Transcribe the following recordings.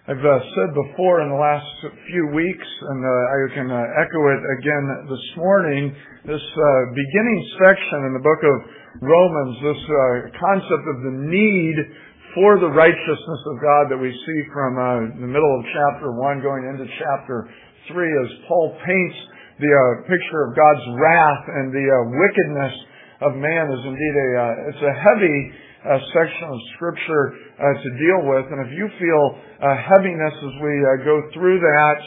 I've said before in the last few weeks, and I can echo it again this morning, this beginning section in the book of Romans, this concept of the need for the righteousness of God that we see from the middle of chapter 1 going into chapter 3 as Paul paints the picture of God's wrath and the wickedness of man is indeed it's a heavy section of Scripture to deal with. And if you feel heaviness as we go through that,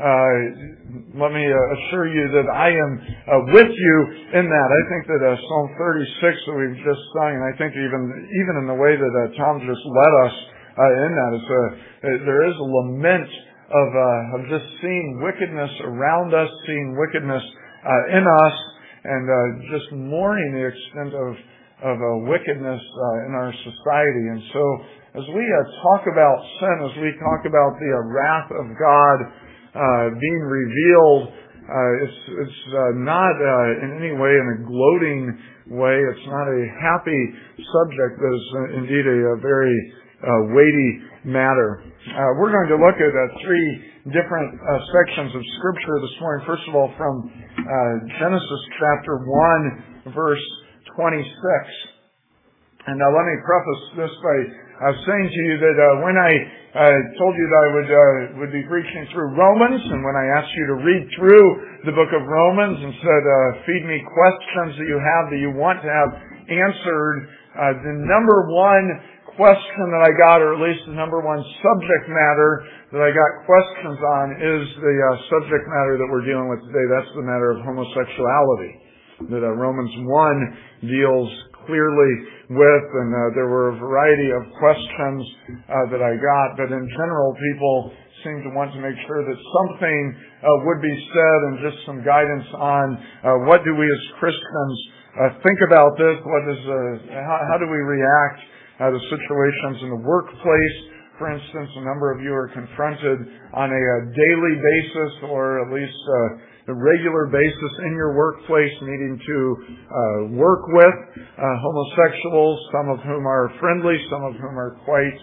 let me assure you that I am with you in that. I think that Psalm 36 that we've just sung, and I think even in the way that Tom just led us in that, there is a lament of just seeing wickedness around us, seeing wickedness in us, and just mourning the extent of wickedness in our society. And so as we talk about sin, as we talk about the wrath of God being revealed, it's not in any way in a gloating way. It's not a happy subject, but it's indeed a very weighty matter. We're going to look at three different sections of Scripture this morning. First of all, from Genesis chapter 1, verse 26. And let me preface this by saying to you that when I told you that I would be preaching through Romans, and when I asked you to read through the book of Romans and said, feed me questions that you want to have answered, the number one question that I got, or at least the number one subject matter that I got questions on, is the subject matter that we're dealing with today. That's the matter of homosexuality that Romans 1 deals clearly with, and there were a variety of questions that I got, but in general people seem to want to make sure that something would be said and just some guidance on what do we as Christians think about this, how do we react to situations in the workplace. For instance, a number of you are confronted on a daily basis, or at least a regular basis in your workplace, needing to work with homosexuals, some of whom are friendly, some of whom are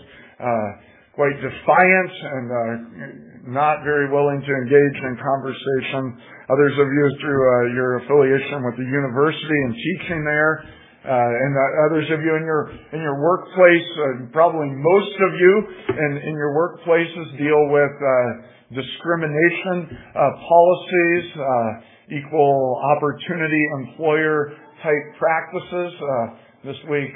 quite defiant and not very willing to engage in conversation. Others of you through your affiliation with the university and teaching there. And others of you in your workplace, probably most of you in your workplaces deal with discrimination policies, equal opportunity employer type practices. This week,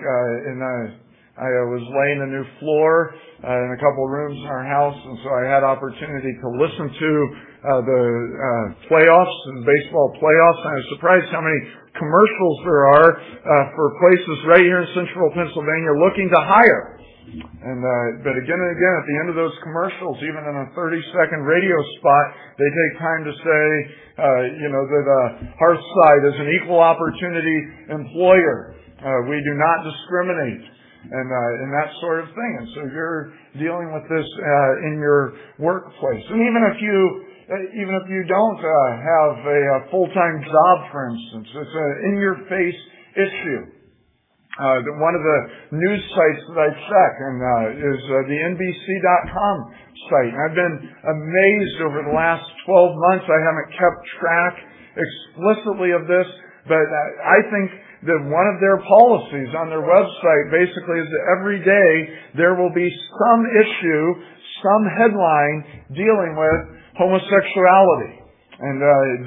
I was laying a new floor in a couple of rooms in our house, and so I had opportunity to listen to the playoffs, the baseball playoffs, and I was surprised how many commercials there are for places right here in central Pennsylvania looking to hire. And but again and again, at the end of those commercials, even in a 30-second radio spot, they take time to say, that Hearthside is an equal opportunity employer. We do not discriminate. And that sort of thing. And so you're dealing with this in your workplace. And even if you don't have a full-time job, for instance, it's an in-your-face issue. One of the news sites that I check is the NBC.com site. And I've been amazed over the last 12 months. I haven't kept track explicitly of this, but I think that one of their policies on their website basically is that every day there will be some issue, some headline dealing with homosexuality and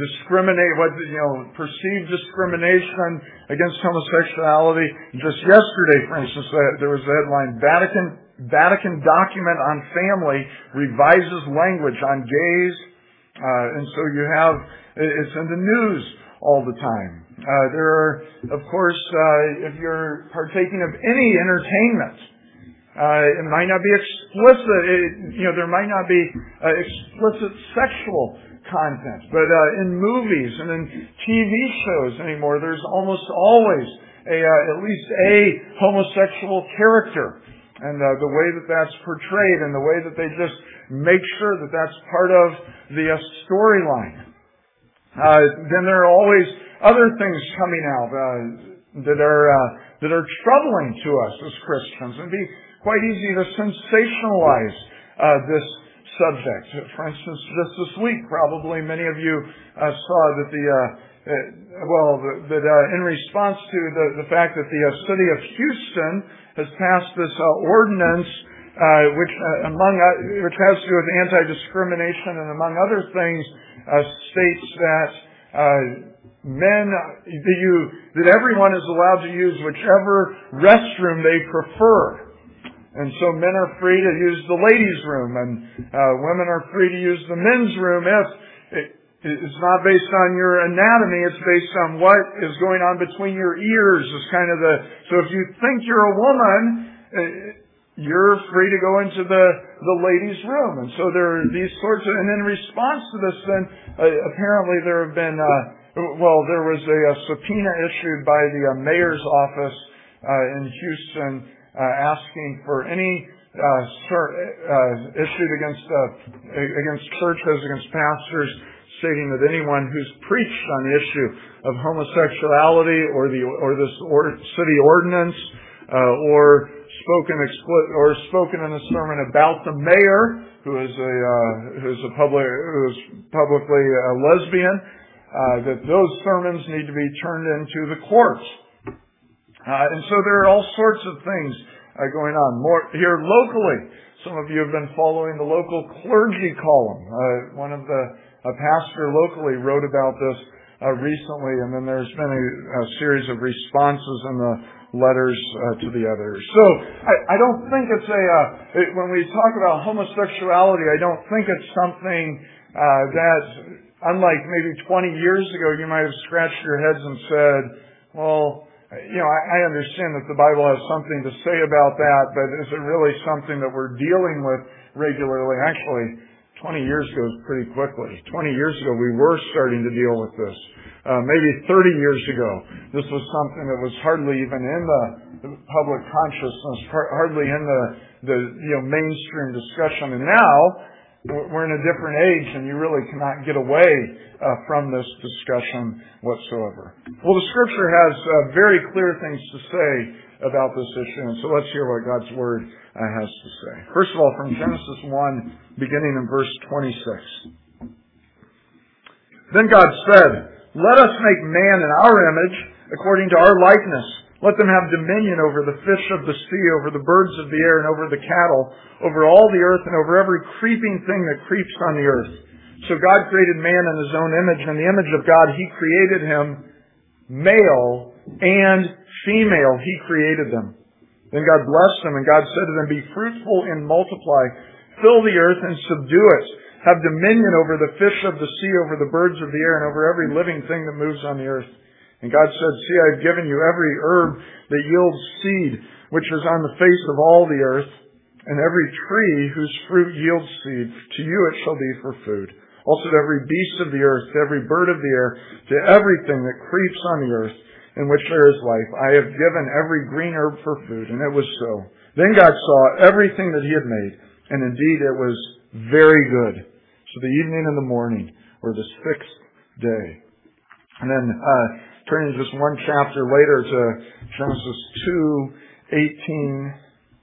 perceived discrimination against homosexuality. Just yesterday, for instance, there was a headline: Vatican document on family revises language on gays, and so you have it's in the news all the time. There are, of course, if you're partaking of any entertainment, it might not be explicit. There might not be explicit sexual content, but in movies and in TV shows anymore, there's almost always at least a homosexual character, and the way that that's portrayed, and the way that they just make sure that that's part of the storyline. Then there are always other things coming out that are troubling to us as Christians, and be quite easy to sensationalize this subject. For instance, just this week, probably many of you saw that in response to the fact that the city of Houston has passed this ordinance, which has to do with anti-discrimination and among other things, states that that everyone is allowed to use whichever restroom they prefer. And so men are free to use the ladies' room, and women are free to use the men's room if it's not based on your anatomy, it's based on what is going on between your ears. Is kind of so if you think you're a woman, you're free to go into the ladies' room. And so there are these sorts of, and in response to this, then apparently there have been, there was a subpoena issued by the mayor's office in Houston asking for any issued against churches, against pastors, stating that anyone who's preached on the issue of homosexuality or this city ordinance or spoken in a sermon about the mayor who is publicly a lesbian, that those sermons need to be turned into the courts. And so there are all sorts of things going on. More here locally. Some of you have been following the local clergy column. One of a pastor locally wrote about this recently, and then there's been a series of responses in the letters to the others. So I don't think it's when we talk about homosexuality, I don't think it's something that, unlike maybe 20 years ago, you might have scratched your heads and said, well, I understand that the Bible has something to say about that, but is it really something that we're dealing with regularly? Actually, 20 years goes pretty quickly. 20 years ago, we were starting to deal with this. Maybe 30 years ago, this was something that was hardly even in the public consciousness, hardly in the mainstream discussion. And now, we're in a different age, and you really cannot get away from this discussion whatsoever. Well, the Scripture has very clear things to say about this issue, and so let's hear what God's Word has to say. First of all, from Genesis 1, beginning in verse 26. Then God said, "Let us make man in our image, according to our likeness. Let them have dominion over the fish of the sea, over the birds of the air, and over the cattle, over all the earth, and over every creeping thing that creeps on the earth." So God created man in His own image. In the image of God, He created him. Male and female, He created them. Then God blessed them, and God said to them, "Be fruitful and multiply. Fill the earth and subdue it. Have dominion over the fish of the sea, over the birds of the air, and over every living thing that moves on the earth." And God said, "See, I have given you every herb that yields seed, which is on the face of all the earth, and every tree whose fruit yields seed. To you it shall be for food. Also to every beast of the earth, to every bird of the air, to everything that creeps on the earth, in which there is life, I have given every green herb for food." And it was so. Then God saw everything that He had made, and indeed it was very good. So the evening and the morning were the sixth day. And then turning just one chapter later to Genesis 2:18.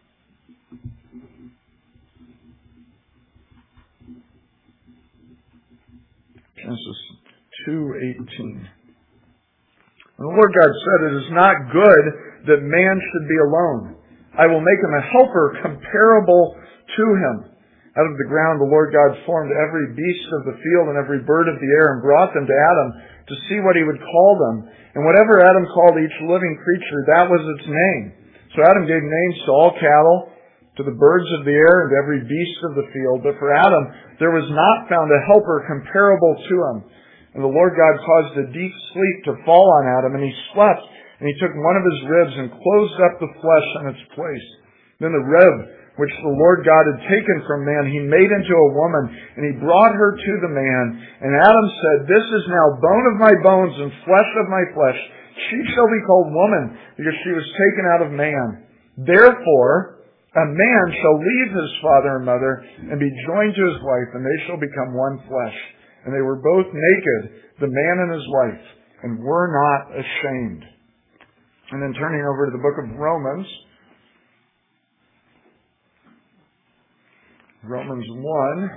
Genesis 2:18. And the Lord God said, "It is not good that man should be alone. I will make him a helper comparable to him." Out of the ground the Lord God formed every beast of the field and every bird of the air and brought them to Adam to see what he would call them. And whatever Adam called each living creature, that was its name. So Adam gave names to all cattle, to the birds of the air, and to every beast of the field. But for Adam there was not found a helper comparable to him. And the Lord God caused a deep sleep to fall on Adam, and he slept. And He took one of his ribs and closed up the flesh in its place. Then the rib which the Lord God had taken from man, He made into a woman, and He brought her to the man. And Adam said, "This is now bone of my bones and flesh of my flesh. She shall be called woman, because she was taken out of man. Therefore, a man shall leave his father and mother and be joined to his wife, and they shall become one flesh. And they were both naked, the man and his wife, and were not ashamed." And then turning over to the book of Romans, Romans 1.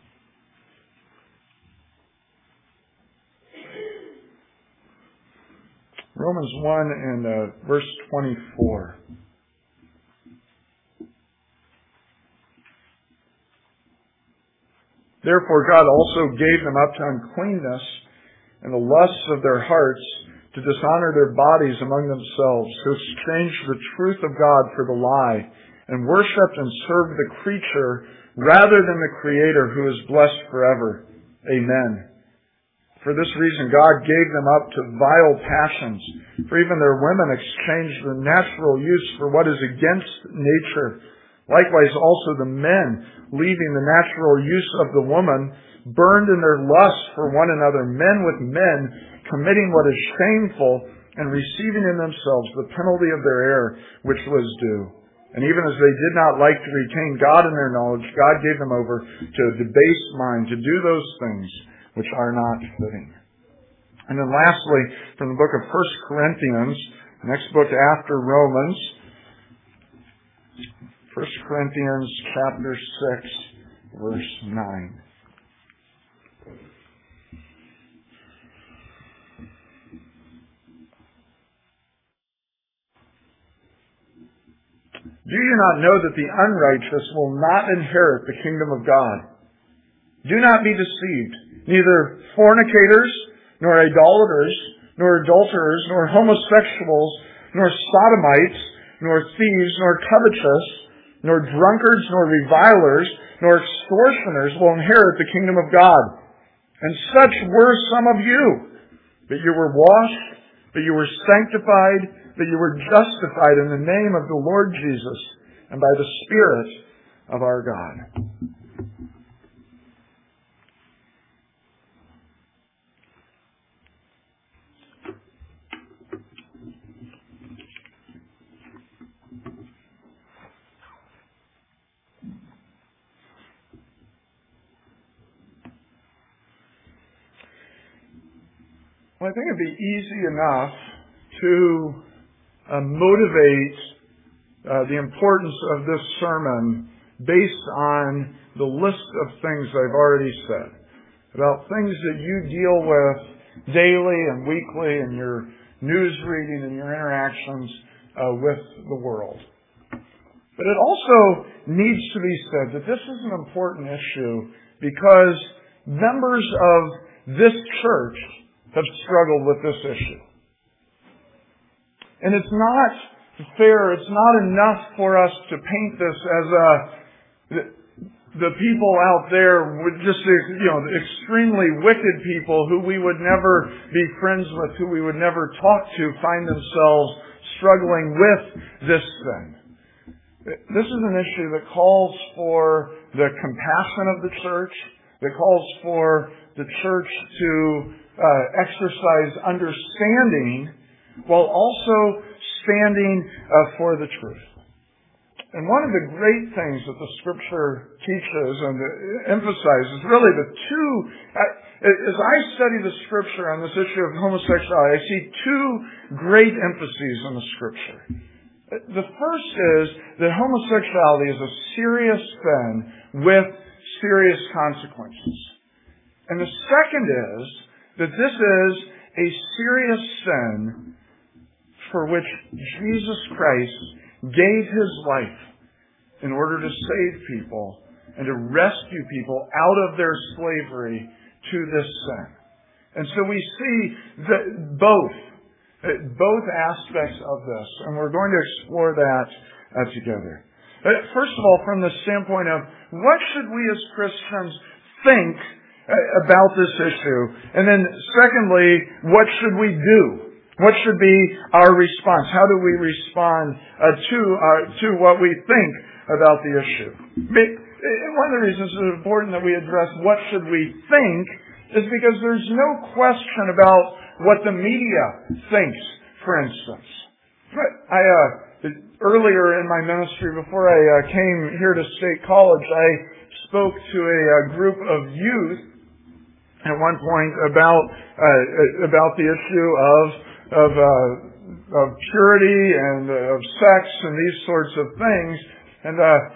Romans 1 and verse 24. Therefore God also gave them up to uncleanness and the lusts of their hearts, to dishonor their bodies among themselves, who exchanged the truth of God for the lie, and worshipped and served the creature rather than the Creator, who is blessed forever. Amen. For this reason God gave them up to vile passions, for even their women exchanged the natural use for what is against nature. Likewise also the men, leaving the natural use of the woman, burned in their lust for one another, men with men, committing what is shameful, and receiving in themselves the penalty of their error, which was due. And even as they did not like to retain God in their knowledge, God gave them over to a debased mind to do those things which are not fitting. And then lastly, from the book of 1 Corinthians, the next book after Romans, 1 Corinthians chapter 6, verse 9. Do you not know that the unrighteous will not inherit the kingdom of God? Do not be deceived. Neither fornicators, nor idolaters, nor adulterers, nor homosexuals, nor sodomites, nor thieves, nor covetous, nor drunkards, nor revilers, nor extortioners will inherit the kingdom of God. And such were some of you. But you were washed, but you were sanctified, that you were justified in the name of the Lord Jesus and by the Spirit of our God. Well, I think it'd be easy enough to motivate the importance of this sermon based on the list of things I've already said about things that you deal with daily and weekly in your news reading and your interactions with the world. But it also needs to be said that this is an important issue because members of this church have struggled with this issue. And it's not fair, it's not enough for us to paint this as the people out there would just, extremely wicked people who we would never be friends with, who we would never talk to, find themselves struggling with this thing. This is an issue that calls for the compassion of the church, that calls for the church to exercise understanding while also standing for the truth. And one of the great things that the Scripture teaches and emphasizes, really the two, as I study the Scripture on this issue of homosexuality, I see two great emphases in the Scripture. The first is that homosexuality is a serious sin with serious consequences. And the second is that this is a serious sin for which Jesus Christ gave His life in order to save people and to rescue people out of their slavery to this sin. And so we see that both aspects of this, and we're going to explore that together. First of all, from the standpoint of what should we as Christians think about this issue? And then secondly, what should we do? What should be our response? How do we respond to what we think about the issue? One of the reasons it's important that we address what should we think is because there's no question about what the media thinks, for instance. Earlier in my ministry, before I came here to State College, I spoke to a group of youth at one point about the issue of purity and of sex and these sorts of things. And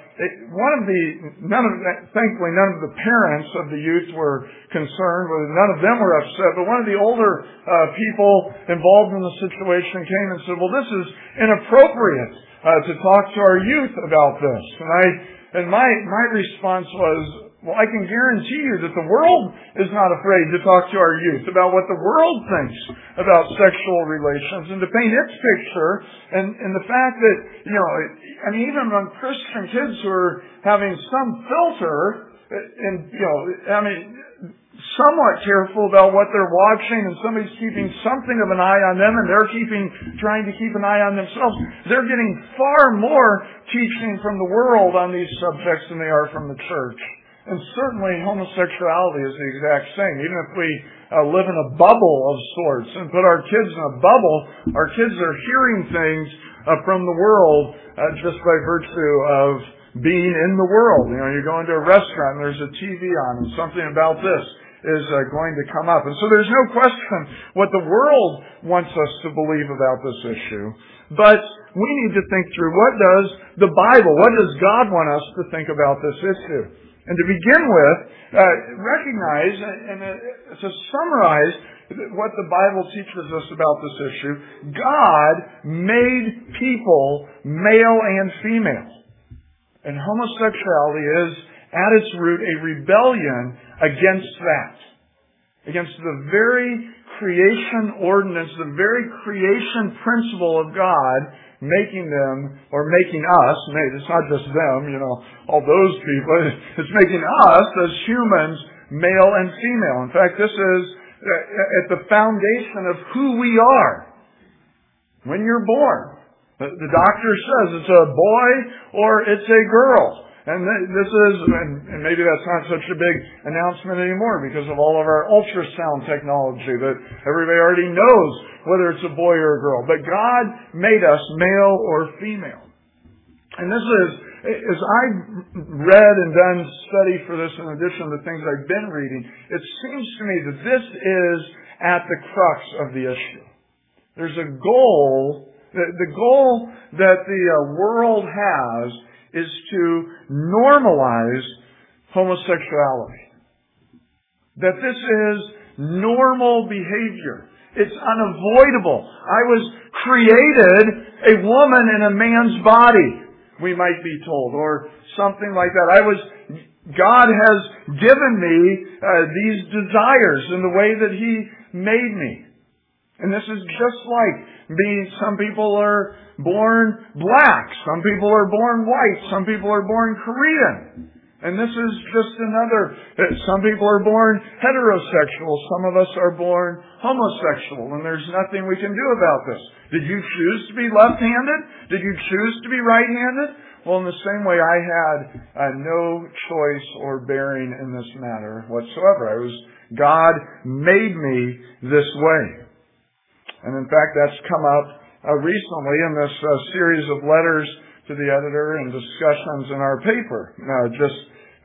thankfully none of the parents of the youth were concerned. None of them were upset. But one of the older people involved in the situation came and said, "Well, this is inappropriate to talk to our youth about this." And my response was, well, I can guarantee you that the world is not afraid to talk to our youth about what the world thinks about sexual relations and to paint its picture. And the fact that, even among Christian kids who are having some filter and, somewhat careful about what they're watching, and somebody's keeping something of an eye on them, and they're trying to keep an eye on themselves, they're getting far more teaching from the world on these subjects than they are from the church. And certainly homosexuality is the exact same. Even if we live in a bubble of sorts and put our kids in a bubble, our kids are hearing things from the world just by virtue of being in the world. You go into a restaurant and there's a TV on and something about this is going to come up. And so there's no question what the world wants us to believe about this issue. But we need to think through, what does the Bible, what does God want us to think about this issue? And to begin with, recognize and to summarize what the Bible teaches us about this issue, God made people male and female. And homosexuality is, at its root, a rebellion against that. Against the very creation ordinance, the very creation principle of God, making them, or making us, it's not just them, all those people, it's making us as humans, male and female. In fact, this is at the foundation of who we are. When you're born, the doctor says it's a boy or it's a girl. And this is, and maybe that's not such a big announcement anymore because of all of our ultrasound technology that everybody already knows whether it's a boy or a girl. But God made us male or female. And this is, as I've read and done study for this in addition to things I've been reading, it seems to me that this is at the crux of the issue. There's a goal, the goal that the world has is to normalize homosexuality. That this is normal behavior. It's unavoidable. I was created a woman in a man's body, we might be told, or something like that. God has given me these desires in the way that He made me. And this is just like some people are born black, some people are born white, some people are born Korean. And this is just some people are born heterosexual, some of us are born homosexual, and there's nothing we can do about this. Did you choose to be left-handed? Did you choose to be right-handed? Well, in the same way, I had no choice or bearing in this matter whatsoever. God made me this way. And in fact, that's come up recently in this series of letters to the editor and discussions in our paper. Just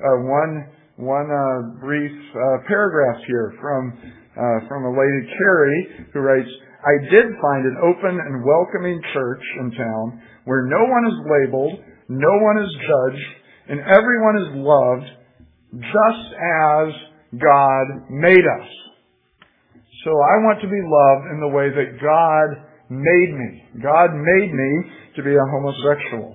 one brief paragraph here from a lady, Carrie, who writes, "I did find an open and welcoming church in town where no one is labeled, no one is judged, and everyone is loved just as God made us. So I want to be loved in the way that God made me. God made me to be a homosexual."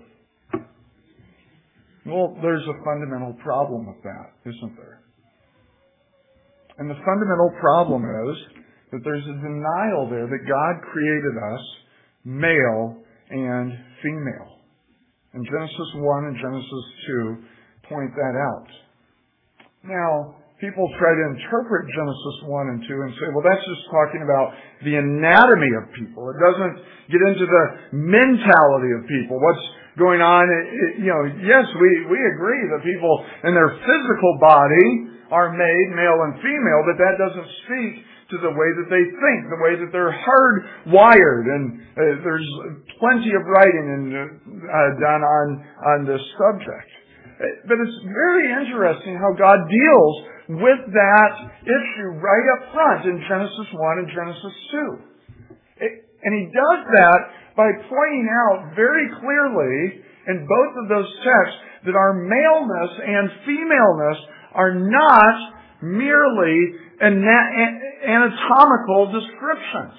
Well, there's a fundamental problem with that, isn't there? And the fundamental problem is that there's a denial there that God created us male and female. And Genesis 1 and Genesis 2 point that out. Now, people try to interpret Genesis 1 and 2 and say, well, that's just talking about the anatomy of people. It doesn't get into the mentality of people. What's going on? Yes, we agree that people in their physical body are made male and female, but that doesn't speak to the way that they think, the way that they're hardwired. And there's plenty of writing done on this subject. But it's very interesting how God deals with that issue right up front in Genesis 1 and Genesis 2. And He does that by pointing out very clearly in both of those texts that our maleness and femaleness are not merely anatomical descriptions.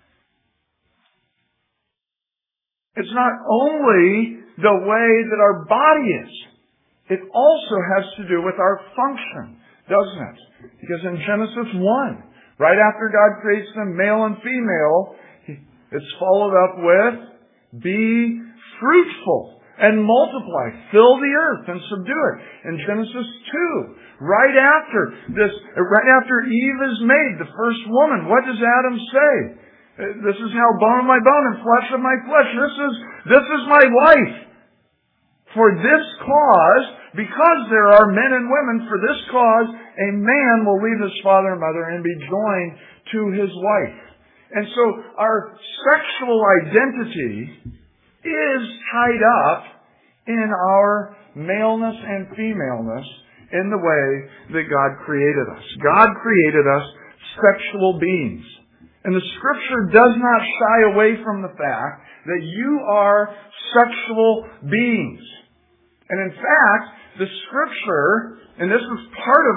It's not only the way that our body is. It also has to do with our function, doesn't it? Because in Genesis 1, right after God creates them male and female, it's followed up with, be fruitful and multiply, fill the earth and subdue it. In Genesis 2, right after Eve is made, the first woman, what does Adam say? This is now bone of my bone and flesh of my flesh. This is my wife. For this cause, because there are men and women, for this cause, a man will leave his father and mother and be joined to his wife. And so our sexual identity is tied up in our maleness and femaleness in the way that God created us. God created us sexual beings. And the Scripture does not shy away from the fact that you are sexual beings. And in fact, the Scripture, and this is part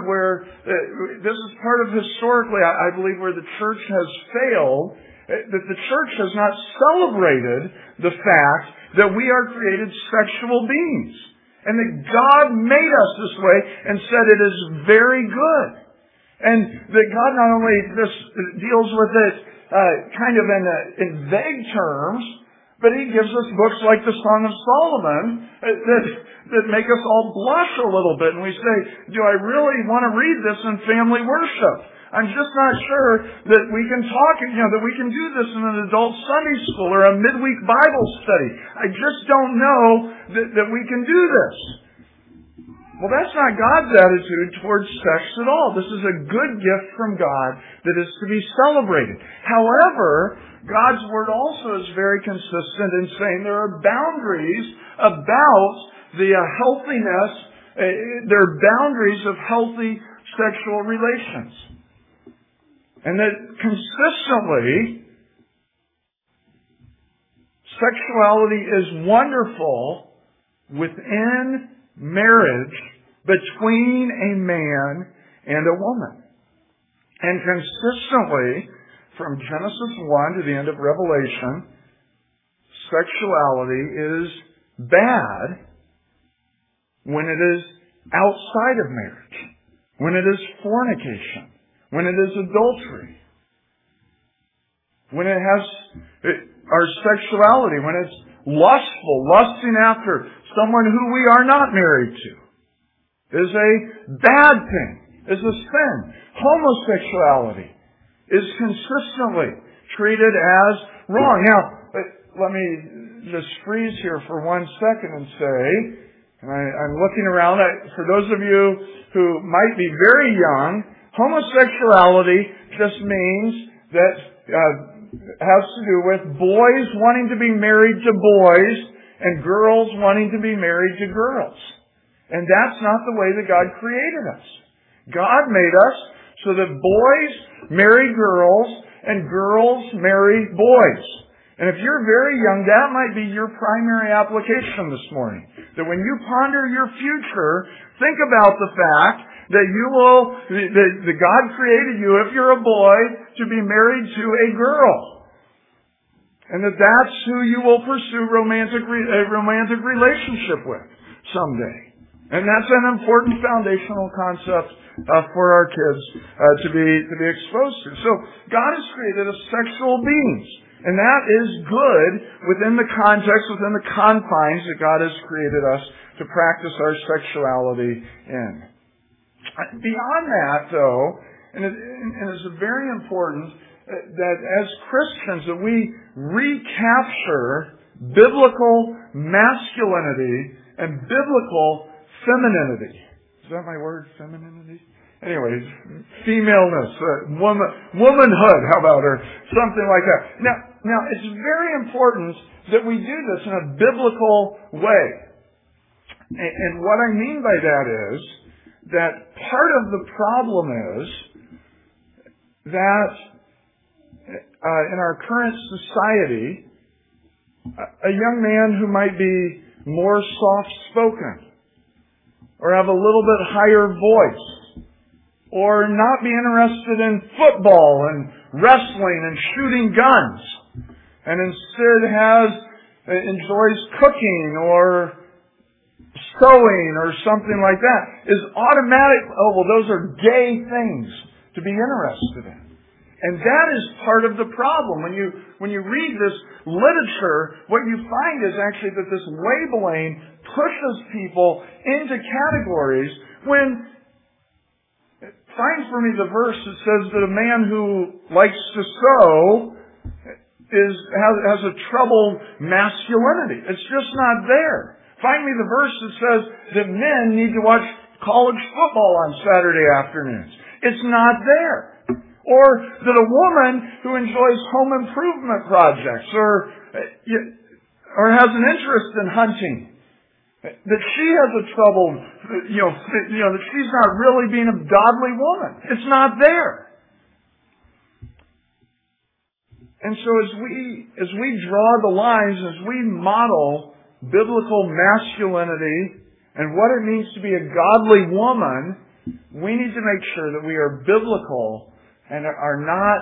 of historically, I believe, where the church has failed, that the church has not celebrated the fact that we are created sexual beings. And that God made us this way and said it is very good. And that God not only deals with it kind of in vague terms, but He gives us books like the Song of Solomon that make us all blush a little bit. And we say, do I really want to read this in family worship? I'm just not sure that we can talk, that we can do this in an adult Sunday school or a midweek Bible study. I just don't know that we can do this. Well, that's not God's attitude towards sex at all. This is a good gift from God that is to be celebrated. However, God's Word also is very consistent in saying there are boundaries about the healthiness, there are boundaries of healthy sexual relations. And that consistently, sexuality is wonderful within marriage between a man and a woman. And consistently, from Genesis 1 to the end of Revelation, sexuality is bad when it is outside of marriage, when it is fornication, when it is adultery, when it has our sexuality, when it's lusting after someone who we are not married to, is a bad thing, is a sin. Homosexuality is consistently treated as wrong. Now, let me just freeze here for 1 second and say, and I'm looking around, for those of you who might be very young, homosexuality just means that has to do with boys wanting to be married to boys and girls wanting to be married to girls. And that's not the way that God created us. God made us so that boys marry girls and girls marry boys. And if you're very young, that might be your primary application this morning. That when you ponder your future, think about the fact that that God created you, if you're a boy, to be married to a girl. And that's who you will pursue a romantic relationship with someday. And that's an important foundational concept for our kids to be exposed to. So God has created us sexual beings. And that is good within the context, within the confines that God has created us to practice our sexuality in. Beyond that, though, and it's very important that as Christians that we recapture biblical masculinity and biblical femininity. Is that my word, femininity? Anyways, femaleness, womanhood, how about her? Something like that. Now, it's very important that we do this in a biblical way. And what I mean by that is that part of the problem is that in our current society, a young man who might be more soft-spoken, or have a little bit higher voice, or not be interested in football and wrestling and shooting guns, and instead enjoys cooking or sewing or something like that, is automatic. Oh, well, those are gay things to be interested in. And that is part of the problem. When you read this literature, what you find is actually that this labeling pushes people into categories when, find for me the verse that says that a man who likes to sew has a troubled masculinity. It's just not there. Find me the verse that says that men need to watch college football on Saturday afternoons. It's not there. Or that a woman who enjoys home improvement projects or has an interest in hunting, that she has a trouble, that she's not really being a godly woman. It's not there. And so as we draw the lines, as we model biblical masculinity and what it means to be a godly woman, we need to make sure that we are biblical and are not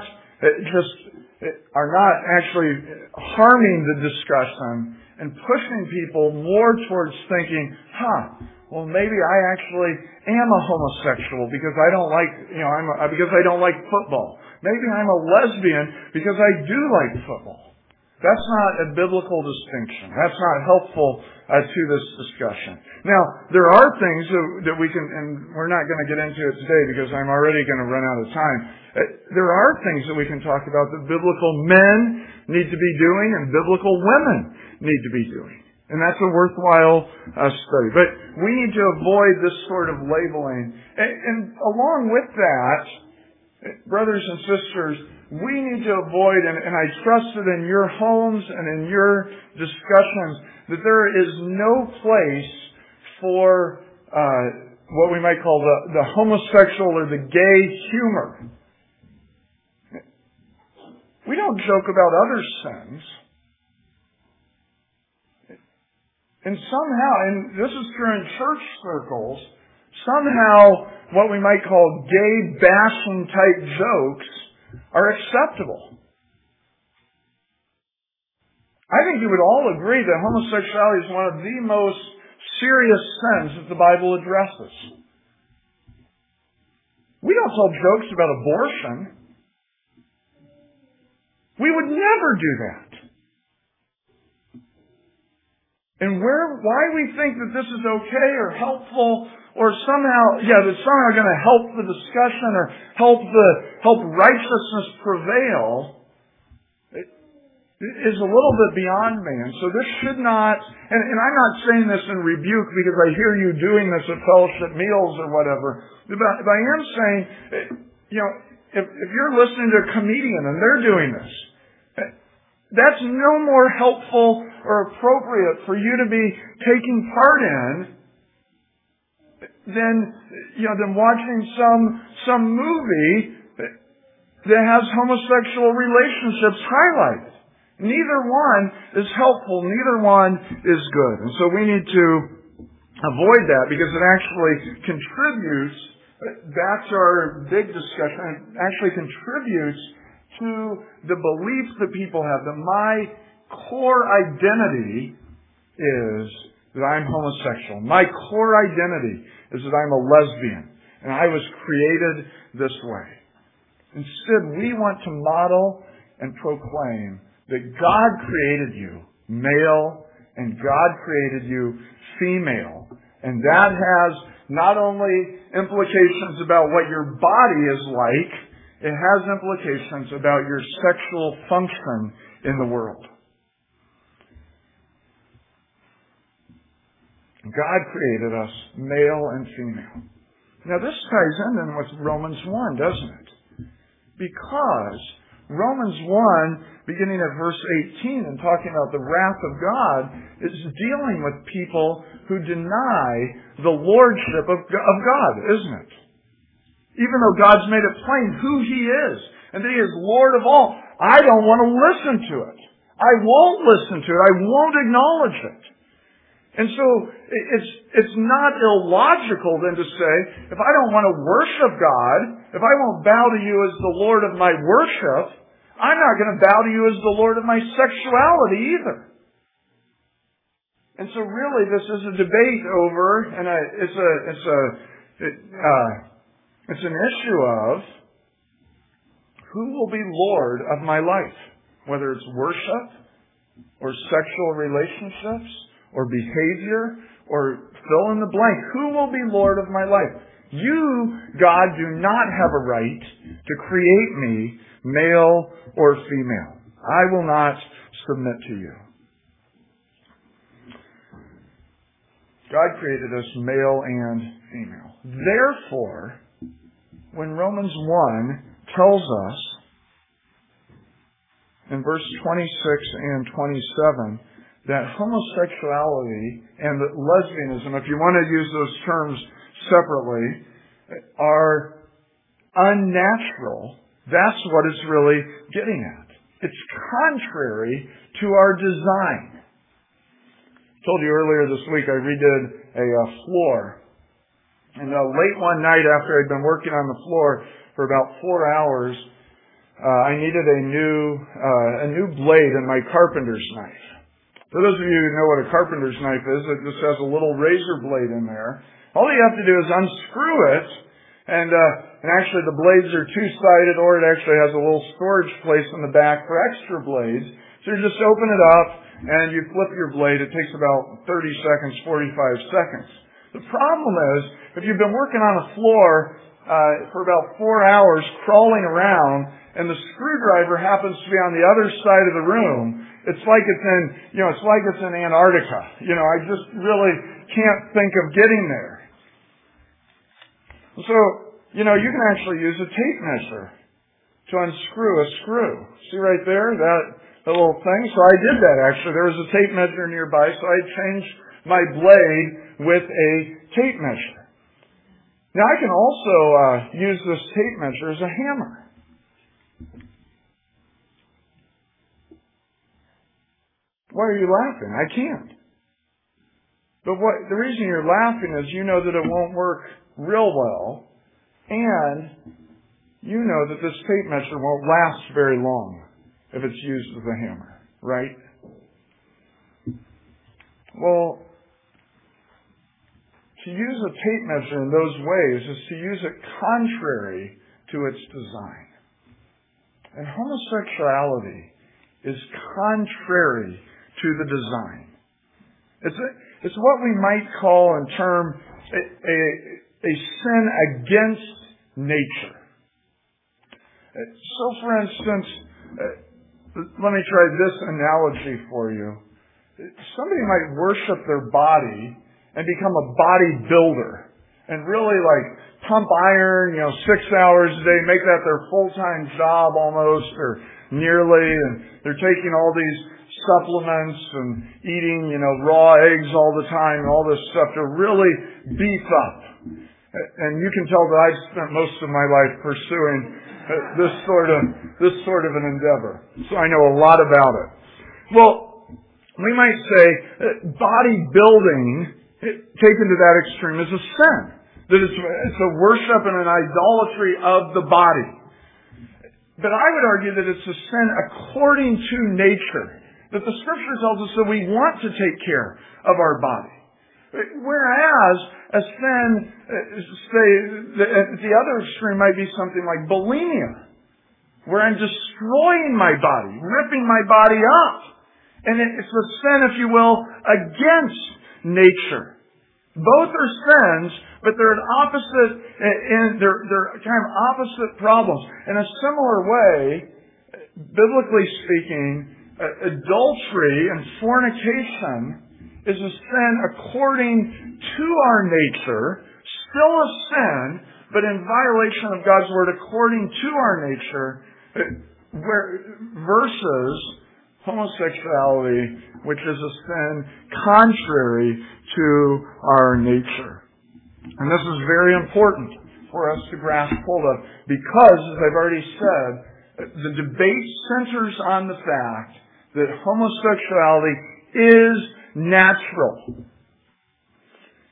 actually harming the discussion and pushing people more towards thinking, well, maybe I actually am a homosexual because I don't like, because I don't like football. Maybe I'm a lesbian because I do like football. That's not a biblical distinction. That's not helpful to this discussion. Now, there are things that we can, and we're not going to get into it today because I'm already going to run out of time. There are things that we can talk about that biblical men need to be doing and biblical women need to be doing. And that's a worthwhile study. But we need to avoid this sort of labeling. And along with that, brothers and sisters, we need to avoid, and I trust that in your homes and in your discussions, that there is no place for what we might call the homosexual or the gay humor. We don't joke about other sins. And somehow, and this is true in church circles, somehow what we might call gay bashing type jokes are acceptable. I think you would all agree that homosexuality is one of the most serious sins that the Bible addresses. We don't tell jokes about abortion. We would never do that. And why we think that this is okay or helpful or somehow going to help the discussion or help righteousness prevail is a little bit beyond me. And so this should not, and I'm not saying this in rebuke because I hear you doing this at fellowship meals or whatever, but I am saying, if you're listening to a comedian and they're doing this, that's no more helpful or appropriate for you to be taking part in than watching some movie that has homosexual relationships highlighted. Neither one is helpful. Neither one is good. And so we need to avoid that because it actually contributes, back to our big discussion, it actually contributes to the belief that people have that my core identity is that I'm homosexual. My core identity is that I'm a lesbian and I was created this way. Instead, we want to model and proclaim that God created you male and God created you female. And that has not only implications about what your body is like, it has implications about your sexual function in the world. God created us male and female. Now this ties in with Romans 1, doesn't it? Because Romans 1, beginning at verse 18 and talking about the wrath of God, is dealing with people who deny the lordship of God, isn't it? Even though God's made it plain who He is and that He is Lord of all, I don't want to listen to it. I won't listen to it. I won't acknowledge it. And so it's not illogical then to say, if I don't want to worship God, if I won't bow to you as the Lord of my worship, I'm not going to bow to you as the Lord of my sexuality either. And so really this is a debate over, and it's an issue of who will be Lord of my life, whether it's worship or sexual relationships or behavior, or fill in the blank. Who will be Lord of my life? You, God, do not have a right to create me male or female. I will not submit to you. God created us male and female. Therefore, when Romans 1 tells us in verse 26 and 27 that homosexuality and lesbianism, if you want to use those terms separately, are unnatural, that's what it's really getting at. It's contrary to our design. I told you earlier this week I redid a floor. And late one night after I'd been working on the floor for about 4 hours, I needed a new blade in my carpenter's knife. For those of you who know what a carpenter's knife is, it just has a little razor blade in there. All you have to do is unscrew it, and actually the blades are two-sided, or it actually has a little storage place in the back for extra blades. So you just open it up, and you flip your blade. It takes about 30 seconds, 45 seconds. The problem is, if you've been working on a floor for about 4 hours crawling around, and the screwdriver happens to be on the other side of the room, it's like it's in Antarctica. I just really can't think of getting there. So, you can actually use a tape measure to unscrew a screw. See right there, that little thing? So I did that actually. There was a tape measure nearby, so I changed my blade with a tape measure. Now I can also use this tape measure as a hammer. Why are you laughing? I can't. But the reason you're laughing is you know that it won't work real well, and you know that this tape measure won't last very long if it's used with a hammer, right? Well, to use a tape measure in those ways is to use it contrary to its design. And homosexuality is contrary to the design. It's what we might call in term a sin against nature. So for instance, let me try this analogy for you. Somebody might worship their body and become a bodybuilder and really pump iron, 6 hours a day, make that their full-time job almost or nearly, and they're taking all these supplements and eating, raw eggs all the time and all this stuff to really beef up. And you can tell that I've spent most of my life pursuing this sort of an endeavor. So I know a lot about it. Well, we might say bodybuilding, taken to that extreme, is a sin. That it's a worship and an idolatry of the body. But I would argue that it's a sin according to nature. That the Scripture tells us that we want to take care of our body. Whereas a sin, say, the other extreme might be something like bulimia, where I'm destroying my body, ripping my body up. And it's a sin, if you will, against nature. Both are sins, but they're an opposite, and they're kind of opposite problems. In a similar way, biblically speaking, adultery and fornication is a sin according to our nature, still a sin, but in violation of God's Word according to our nature, versus homosexuality, which is a sin contrary to our nature. And this is very important for us to grasp hold of because, as I've already said, the debate centers on the fact that homosexuality is natural.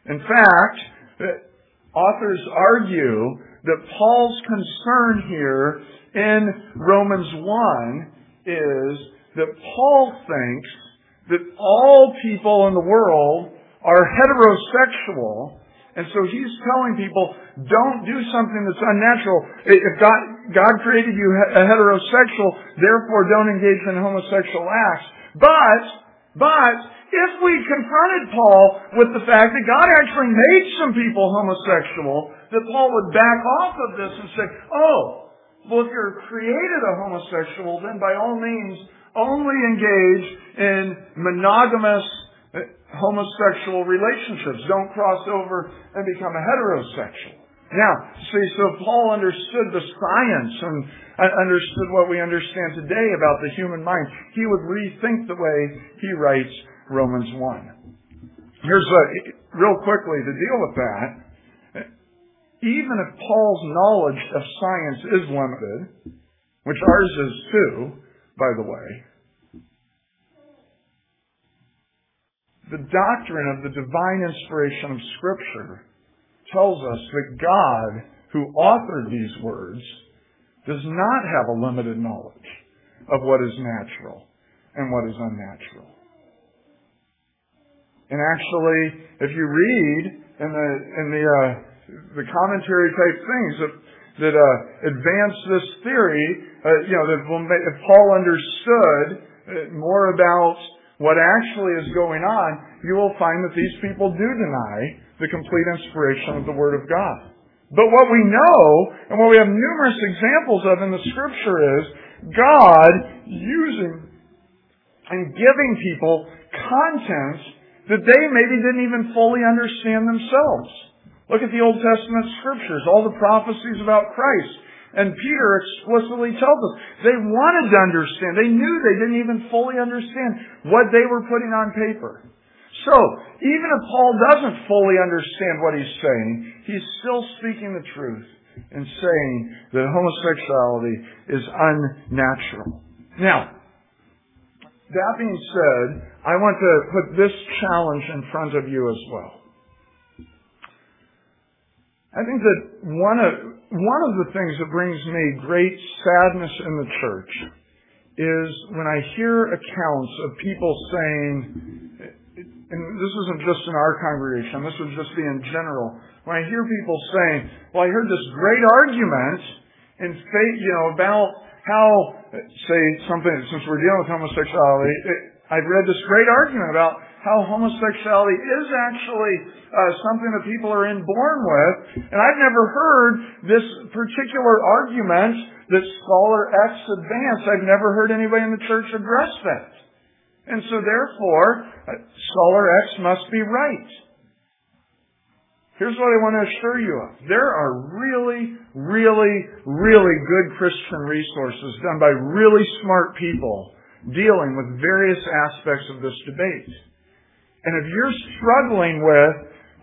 In fact, authors argue that Paul's concern here in Romans 1 is that Paul thinks that all people in the world are heterosexual, and so he's telling people, don't do something that's unnatural. If God created you a heterosexual, therefore don't engage in homosexual acts. But if we confronted Paul with the fact that God actually made some people homosexual, that Paul would back off of this and say, oh, well, if you're created a homosexual, then by all means, only engage in monogamous homosexual relationships. Don't cross over and become a heterosexual. Now, see, so Paul understood the science and understood what we understand today about the human mind. He would rethink the way he writes Romans 1. Here's real quickly to deal with that. Even if Paul's knowledge of science is limited, which ours is too, by the way, the doctrine of the divine inspiration of Scripture tells us that God, who authored these words, does not have a limited knowledge of what is natural and what is unnatural. And actually, if you read in the commentary type things that advance this theory, that if Paul understood more about what actually is going on, you will find that these people do deny the complete inspiration of the Word of God. But what we know, and what we have numerous examples of in the Scripture, is God using and giving people content that they maybe didn't even fully understand themselves. Look at the Old Testament Scriptures, all the prophecies about Christ. And Peter explicitly tells us they wanted to understand. They knew they didn't even fully understand what they were putting on paper. So, even if Paul doesn't fully understand what he's saying, he's still speaking the truth and saying that homosexuality is unnatural. Now, that being said, I want to put this challenge in front of you as well. I think that one of the things that brings me great sadness in the church is when I hear accounts of people saying, and this isn't just in our congregation, this would just be in general, when I hear people saying, well, I heard this great argument in faith, about how, say something, since we're dealing with homosexuality, I've read this great argument about how homosexuality is actually something that people are inborn with. And I've never heard this particular argument that Scholar X advanced. I've never heard anybody in the church address that. And so therefore, Scholar X must be right. Here's what I want to assure you of. There are really, really, really good Christian resources done by really smart people dealing with various aspects of this debate. And if you're struggling with,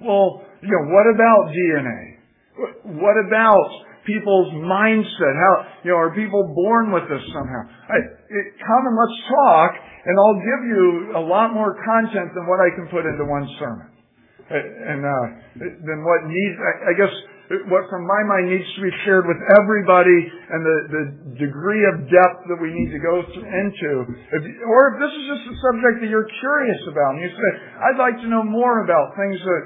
what about DNA? What about people's mindset? How, are people born with this somehow? Come and let's talk, and I'll give you a lot more content than what I can put into one sermon. And then what needs, I guess, what from my mind needs to be shared with everybody, and the degree of depth that we need to go into. Or if this is just a subject that you're curious about, and you say, I'd like to know more about things that,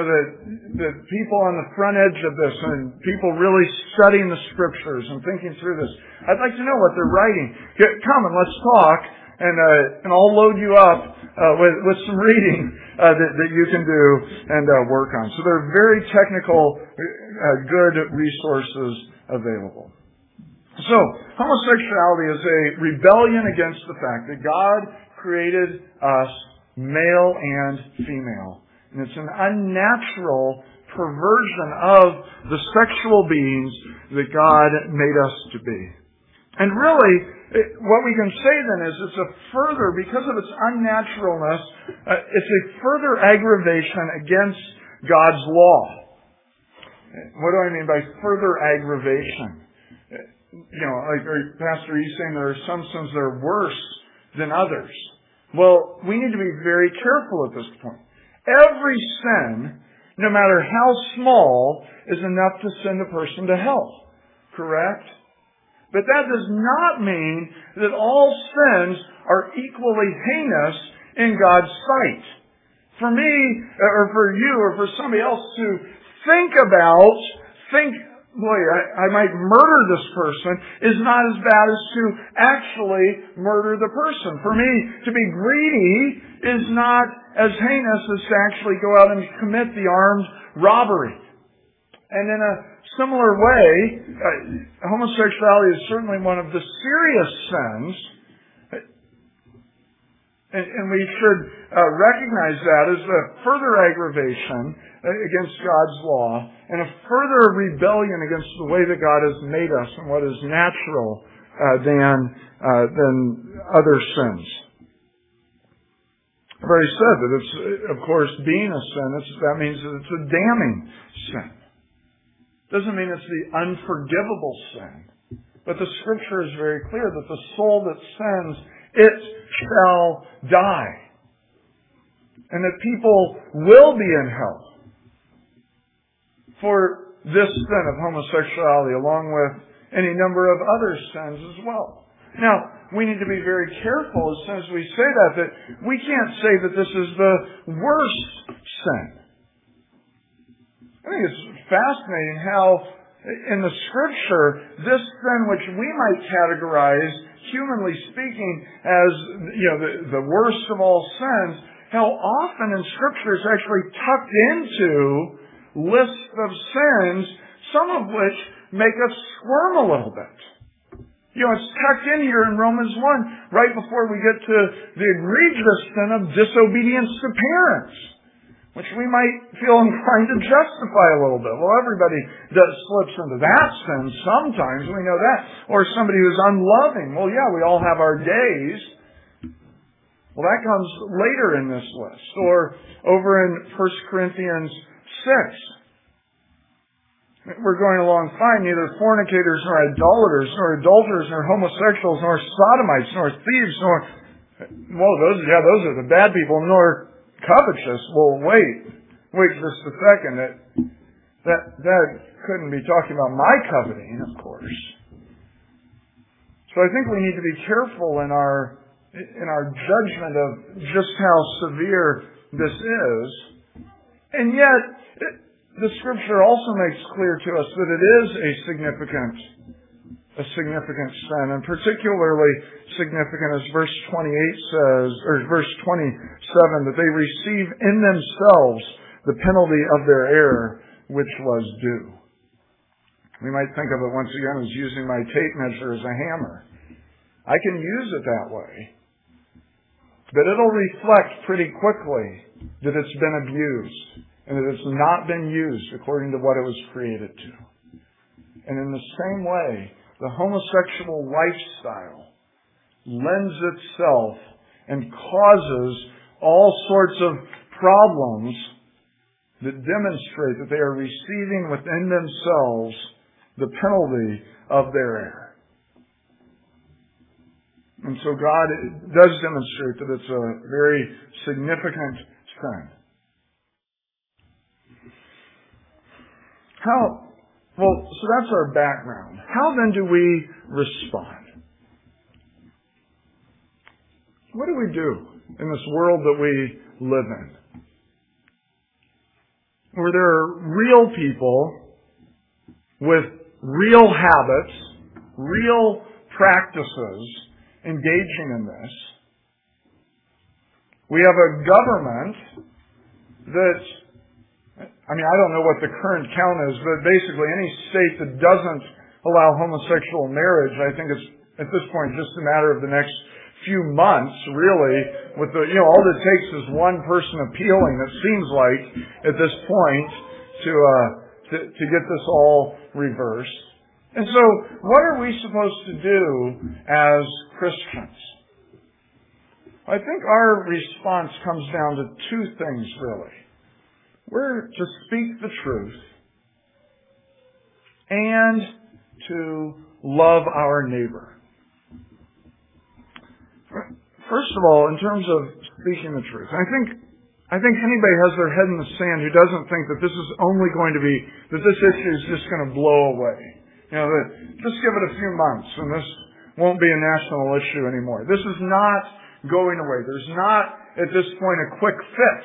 that people on the front edge of this, and people really studying the Scriptures and thinking through this, I'd like to know what they're writing. Come and let's talk, and I'll load you up with some reading that you can do and work on. So there are very technical, good resources available. So, homosexuality is a rebellion against the fact that God created us male and female. And it's an unnatural perversion of the sexual beings that God made us to be. And really, what we can say then is it's a further, because of its unnaturalness, it's a further aggravation against God's law. What do I mean by further aggravation? Like Pastor, he's saying there are some sins that are worse than others. Well, we need to be very careful at this point. Every sin no matter how small, is enough to send a person to hell. Correct? But that does not mean that all sins are equally heinous in God's sight. For me, or for you, or for somebody else to think, boy, I might murder this person, is not as bad as to actually murder the person. For me, to be greedy is not as heinous as to actually go out and commit the armed robbery. And in a similar way, homosexuality is certainly one of the serious sins, and we should recognize that as a further aggravation against God's law and a further rebellion against the way that God has made us and what is natural than other sins. I've already said that it's, of course, being a sin, that means that it's a damning sin. Doesn't mean it's the unforgivable sin. But the Scripture is very clear that the soul that sins, it shall die. And that people will be in hell for this sin of homosexuality, along with any number of other sins as well. Now, we need to be very careful as soon as we say that we can't say that this is the worst sin. I think it's fascinating how in the Scripture, this sin which we might categorize, humanly speaking, as the worst of all sins, how often in Scripture it's actually tucked into lists of sins, some of which make us squirm a little bit. It's tucked in here in Romans 1, right before we get to the egregious sin of disobedience to parents, which we might feel inclined to justify a little bit. Well, everybody slips into that sin sometimes, we know that. Or somebody who's unloving. Well, yeah, we all have our days. Well, that comes later in this list. Or over in 1 Corinthians 6. We're going along fine. Neither fornicators, nor idolaters, nor adulterers, nor homosexuals, nor sodomites, nor thieves, those are the bad people, nor covetous. Well, wait just a second. That couldn't be talking about my coveting, of course. So I think we need to be careful in our judgment of just how severe this is. And yet, the Scripture also makes clear to us that it is a significant sin, and particularly significant as verse 28 says, or verse 27, that they receive in themselves the penalty of their error which was due. We might think of it once again as using my tape measure as a hammer. I can use it that way, but it'll reflect pretty quickly that it's been abused and that it's not been used according to what it was created to. And in the same way, the homosexual lifestyle lends itself and causes all sorts of problems that demonstrate that they are receiving within themselves the penalty of their error. And so God does demonstrate that it's a very significant sin. So that's our background. How then do we respond? What do we do in this world that we live in? Where there are real people with real habits, real practices engaging in this. We have a government that, I don't know what the current count is, but basically any state that doesn't allow homosexual marriage, I think it's at this point just a matter of the next few months, really, with all it takes is one person appealing, it seems like, at this point, to get this all reversed. And so, what are we supposed to do as Christians? I think our response comes down to two things, really. We're to speak the truth and to love our neighbor. First of all, in terms of speaking the truth, I I think anybody has their head in the sand who doesn't think that this is only going to be, that this issue is just going to blow away. That just give it a few months and this won't be a national issue anymore. This is not going away. There's not, at this point, a quick fix.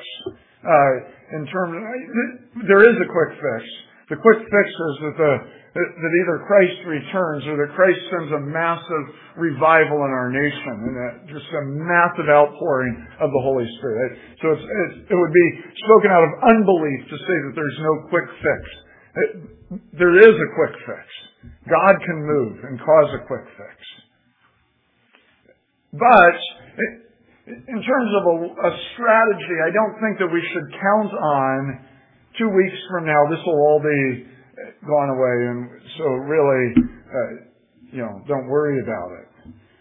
There is a quick fix. The quick fix is that either Christ returns or that Christ sends a massive revival in our nation and just a massive outpouring of the Holy Spirit. So it would be spoken out of unbelief to say that there's no quick fix. There is a quick fix. God can move and cause a quick fix. But in terms of a strategy, I don't think that we should count on 2 weeks from now this will all be gone away, and so really, don't worry about it.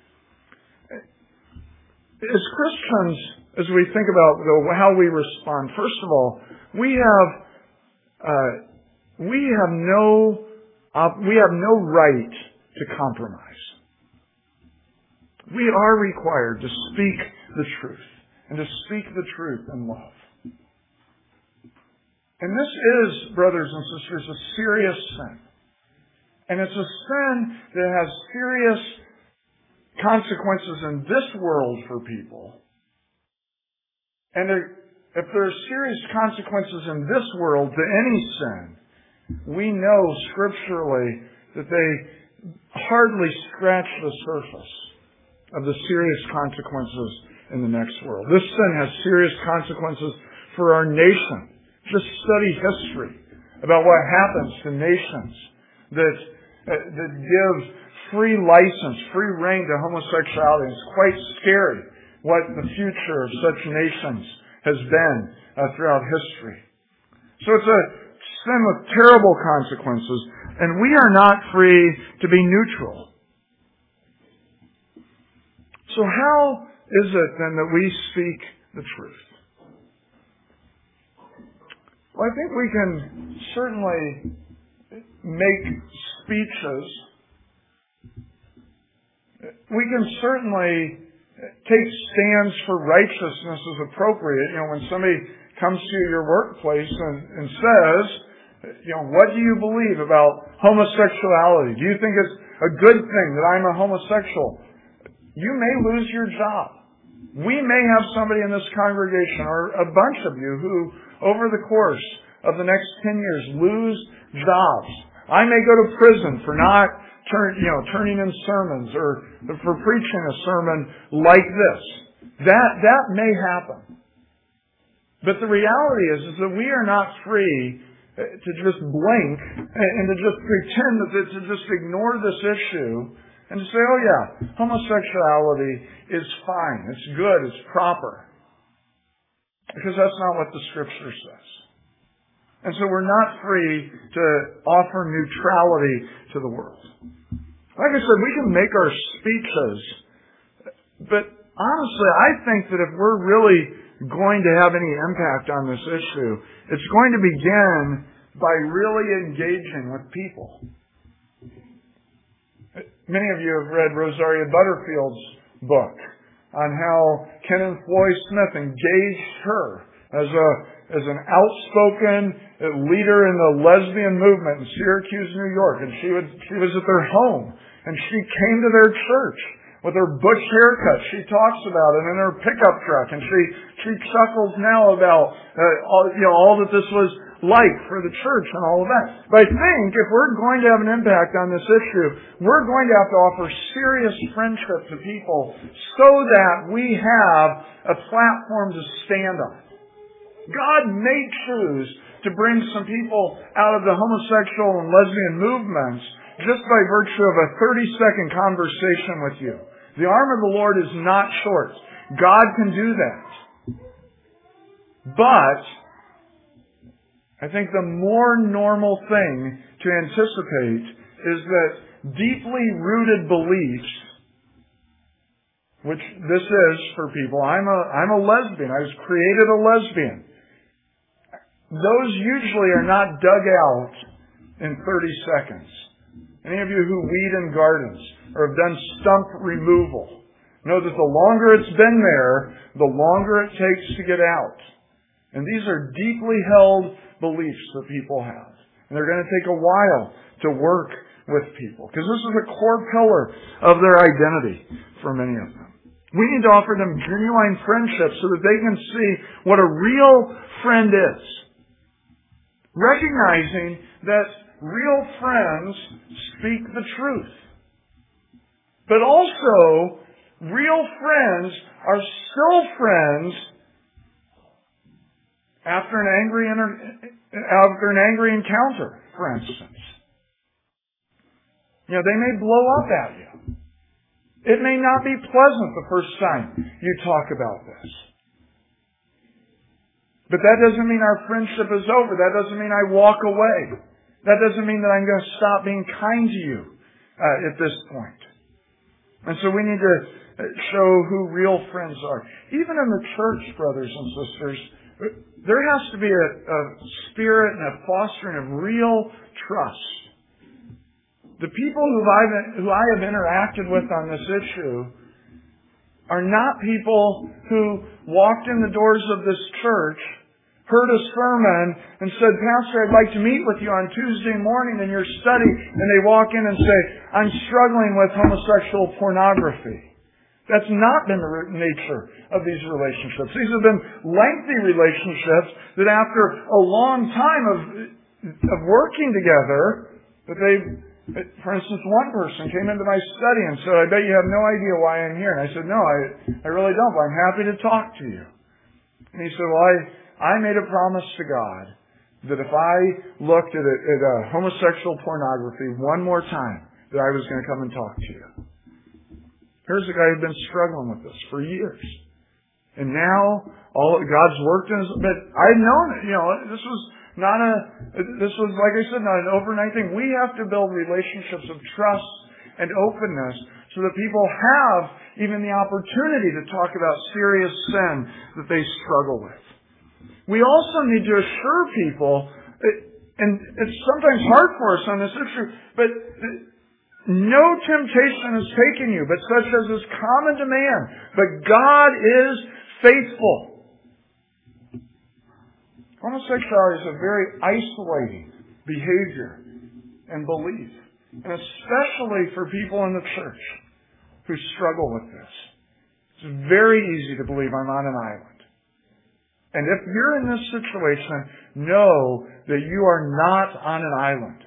As Christians, as we think about how we respond, first of all, we have no right to compromise. We are required to speak the truth and to speak the truth in love. And this is, brothers and sisters, a serious sin. And it's a sin that has serious consequences in this world for people. And if there are serious consequences in this world to any sin, we know scripturally that they hardly scratch the surface of the serious consequences in the next world. This sin has serious consequences for our nation. Just study history about what happens to nations that give free license, free rein to homosexuality. It's quite scary what the future of such nations has been throughout history. So it's a sin with terrible consequences, and we are not free to be neutral. So how is it then that we speak the truth? Well, I think we can certainly make speeches. We can certainly take stands for righteousness as appropriate. When somebody comes to your workplace and says, what do you believe about homosexuality? Do you think it's a good thing that I'm a homosexual? You may lose your job. We may have somebody in this congregation, or a bunch of you, who, over the course of the next 10 years, lose jobs. I may go to prison for not turning in sermons, or for preaching a sermon like this. That may happen. But the reality is that we are not free to just blink and to just pretend to just ignore this issue and to say, oh yeah, homosexuality is fine, it's good, it's proper. Because that's not what the Scripture says. And so we're not free to offer neutrality to the world. Like I said, we can make our speeches, but honestly, I think that if we're really going to have any impact on this issue, it's going to begin by really engaging with people. Many of you have read Rosaria Butterfield's book on how Kenneth Floyd Smith engaged her as an outspoken leader in the lesbian movement in Syracuse, New York. And she was at their home, and she came to their church with her butch haircut. She talks about it in her pickup truck, and she chuckles now about all that this was like for the church and all of that. But I think if we're going to have an impact on this issue, we're going to have to offer serious friendship to people so that we have a platform to stand on. God may choose to bring some people out of the homosexual and lesbian movements just by virtue of a 30-second conversation with you. The arm of the Lord is not short. God can do that. But I think the more normal thing to anticipate is that deeply rooted beliefs, which this is for people, I'm a lesbian. I was created a lesbian. Those usually are not dug out in 30 seconds. Any of you who weed in gardens or have done stump removal know that the longer it's been there, the longer it takes to get out. And these are deeply held beliefs that people have. And they're going to take a while to work with people, because this is a core pillar of their identity for many of them. We need to offer them genuine friendship so that they can see what a real friend is. Recognizing that real friends speak the truth. But also, real friends are still friends after an angry encounter, for instance. They may blow up at you. It may not be pleasant the first time you talk about this. But that doesn't mean our friendship is over. That doesn't mean I walk away. That doesn't mean that I'm going to stop being kind to you at this point. And so we need to show who real friends are. Even in the church, brothers and sisters, there has to be a spirit and a fostering of real trust. The people who I have interacted with on this issue are not people who walked in the doors of this church, heard a sermon, and said, "Pastor, I'd like to meet with you on Tuesday morning in your study," and they walk in and say, "I'm struggling with homosexual pornography." That's not been the nature of these relationships. These have been lengthy relationships that after a long time of working together, for instance, one person came into my study and said, "I bet you have no idea why I'm here." And I said, "No, I really don't, but I'm happy to talk to you." And he said, "Well, I made a promise to God that if I looked at homosexual pornography one more time, that I was going to come and talk to you." Here's a guy who'd been struggling with this for years. And now, God's worked in his... But I'd known it. This was, like I said, not an overnight thing. We have to build relationships of trust and openness so that people have even the opportunity to talk about serious sin that they struggle with. We also need to assure people, and it's sometimes hard for us on this issue, but no temptation has taken you, but such as is common to man. But God is faithful. Homosexuality is a very isolating behavior and belief, and especially for people in the church who struggle with this. It's very easy to believe I'm on an island. And if you're in this situation, know that you are not on an island.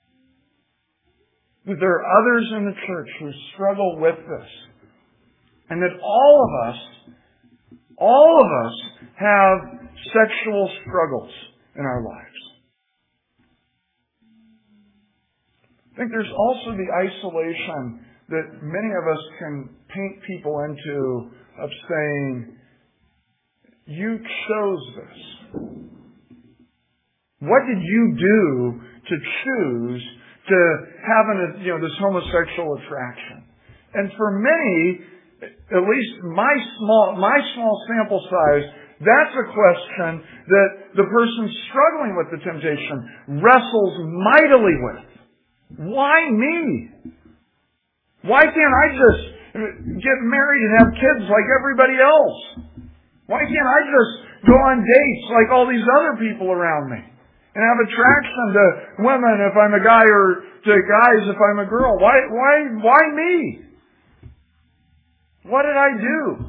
That there are others in the church who struggle with this. And that all of us have sexual struggles in our lives. I think there's also the isolation that many of us can paint people into of saying, "You chose this. What did you do to choose to have this homosexual attraction?" And for many, at least my small sample size, that's a question that the person struggling with the temptation wrestles mightily with. Why me? Why can't I just get married and have kids like everybody else? Why can't I just go on dates like all these other people around me? And have attraction to women if I'm a guy, or to guys if I'm a girl. Why me? What did I do?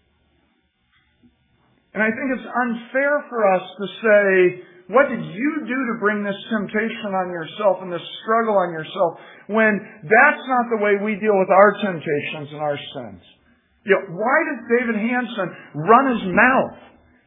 And I think it's unfair for us to say, what did you do to bring this temptation on yourself and this struggle on yourself, when that's not the way we deal with our temptations and our sins? Why did David Hansen run his mouth?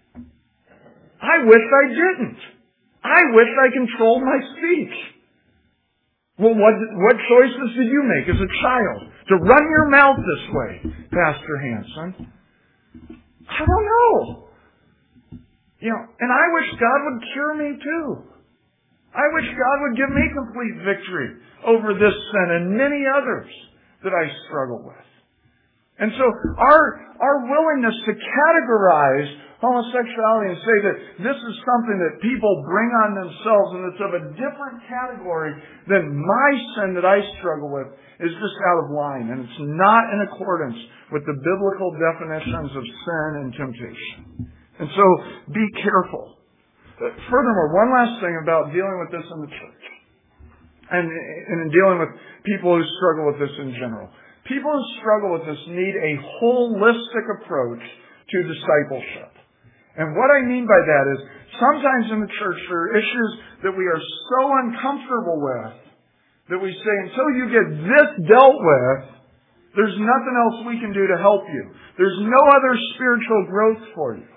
I wish I didn't. I wish I controlled my speech. Well, what choices did you make as a child to run your mouth this way, Pastor Hansen? I don't know. And I wish God would cure me too. I wish God would give me complete victory over this sin and many others that I struggle with. And so our willingness to categorize homosexuality and say that this is something that people bring on themselves and it's of a different category than my sin that I struggle with is just out of line. And it's not in accordance with the biblical definitions of sin and temptation. And so be careful. Furthermore, one last thing about dealing with this in the church and in dealing with people who struggle with this in general. People who struggle with this need a holistic approach to discipleship. And what I mean by that is sometimes in the church there are issues that we are so uncomfortable with that we say, until you get this dealt with, there's nothing else we can do to help you. There's no other spiritual growth for you.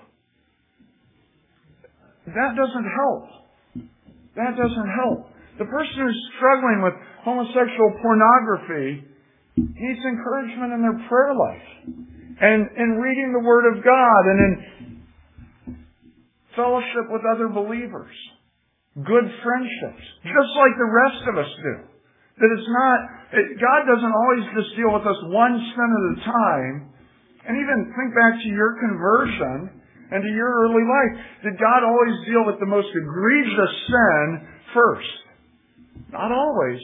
That doesn't help. That doesn't help. The person who's struggling with homosexual pornography needs encouragement in their prayer life and in reading the Word of God and in fellowship with other believers. Good friendships, just like the rest of us do. That God doesn't always just deal with us one sin at a time. And even think back to your conversion and to your early life. Did God always deal with the most egregious sin first? Not always.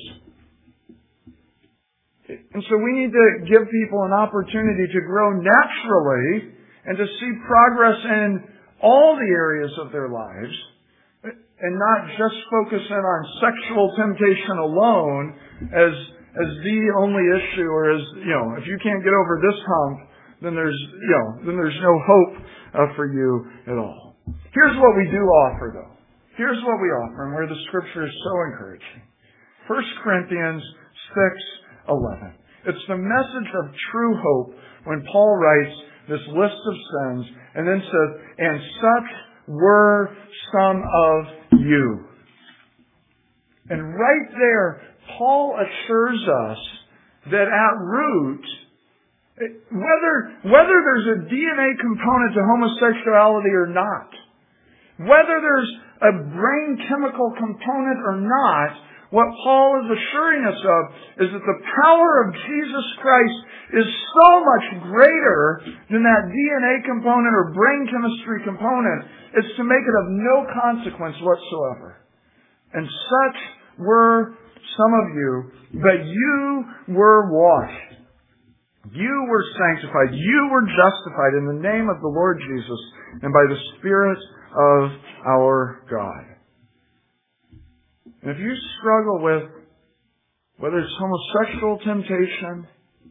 And so we need to give people an opportunity to grow naturally and to see progress in all the areas of their lives and not just focus in on sexual temptation alone as the only issue, or as, if you can't get over this hump, then there's no hope for you at all. Here's what we do offer, though. Here's what we offer, and where the Scripture is so encouraging. 1 Corinthians 6:11. It's the message of true hope when Paul writes this list of sins and then says, and such were some of you. And right there, Paul assures us that at root, whether there's a DNA component to homosexuality or not, whether there's a brain chemical component or not, what Paul is assuring us of is that the power of Jesus Christ is so much greater than that DNA component or brain chemistry component. It's to make it of no consequence whatsoever. And such were some of you, but you were washed. You were sanctified. You were justified in the name of the Lord Jesus and by the Spirit of our God. And if you struggle with whether it's homosexual temptation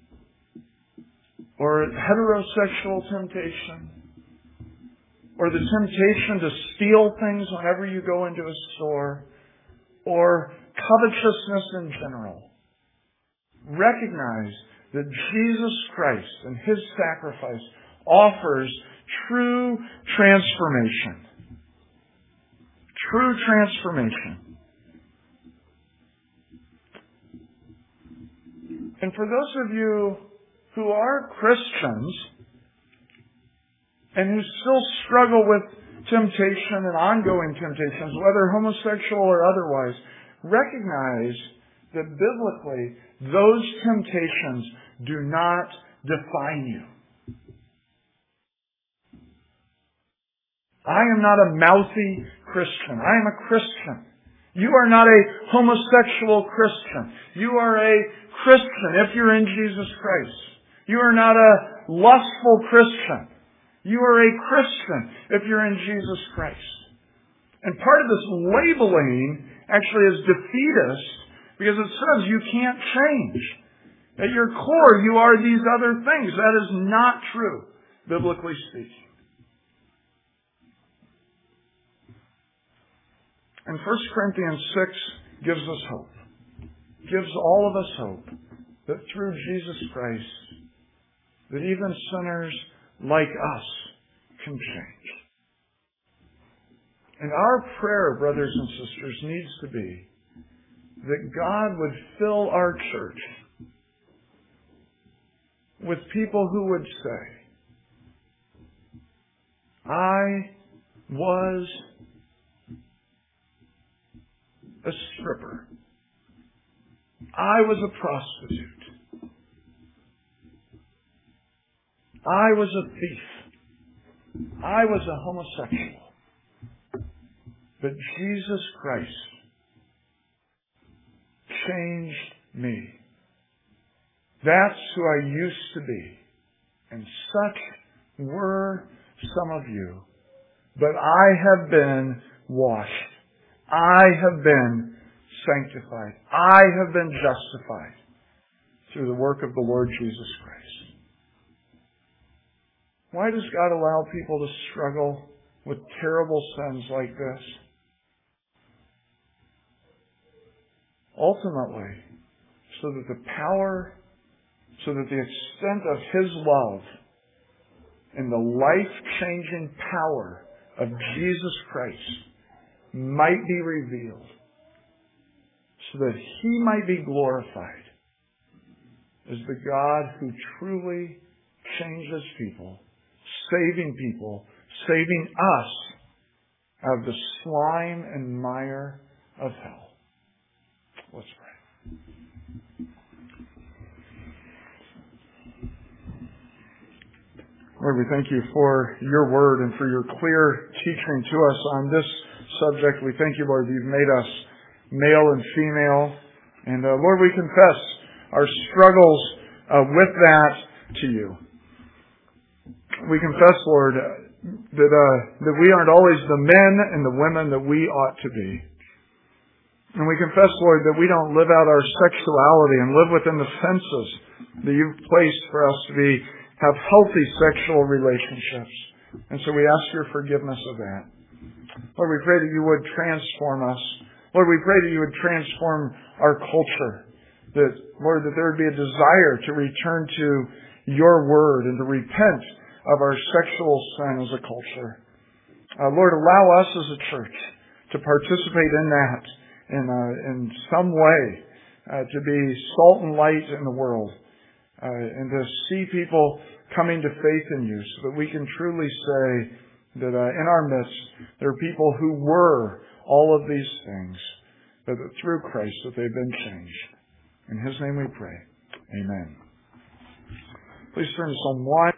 or heterosexual temptation or the temptation to steal things whenever you go into a store or covetousness in general, recognize that Jesus Christ and His sacrifice offers true transformation. True transformation. And for those of you who are Christians and who still struggle with temptation and ongoing temptations, whether homosexual or otherwise, recognize that biblically those temptations do not define you. I am not a mouthy Christian. I am a Christian. You are not a homosexual Christian. You are a Christian if you're in Jesus Christ. You are not a lustful Christian. You are a Christian if you're in Jesus Christ. And part of this labeling actually is defeatist because it says you can't change. At your core, you are these other things. That is not true, biblically speaking. And 1 Corinthians 6 gives us hope. Gives all of us hope that through Jesus Christ, that even sinners like us can change. And our prayer, brothers and sisters, needs to be that God would fill our church with people who would say, I was a stripper. I was a prostitute. I was a thief. I was a homosexual. But Jesus Christ changed me. That's who I used to be. And such were some of you, but I have been washed. I have been sanctified. I have been justified through the work of the Lord Jesus Christ. Why does God allow people to struggle with terrible sins like this? Ultimately, so that the extent of His love and the life-changing power of Jesus Christ might be revealed, so that He might be glorified as the God who truly changes people, saving us out of the slime and mire of hell. Let's pray. Lord, we thank You for Your word and for Your clear teaching to us on this subject. We thank You, Lord, that You've made us male and female. And Lord, we confess our struggles with that to You. We confess, Lord, that we aren't always the men and the women that we ought to be. And we confess, Lord, that we don't live out our sexuality and live within the fences that You've placed for us to have healthy sexual relationships. And so we ask Your forgiveness of that. Lord, we pray that You would transform us. Lord, we pray that You would transform our culture. That, Lord, that there would be a desire to return to Your word and to repent of our sexual sin as a culture. Lord, allow us as a church to participate in that in some way, to be salt and light in the world, and to see people coming to faith in You, so that we can truly say that in our midst there are people who were all of these things, but that through Christ that they've been changed. In His name we pray. Amen. Please turn to Psalm 1.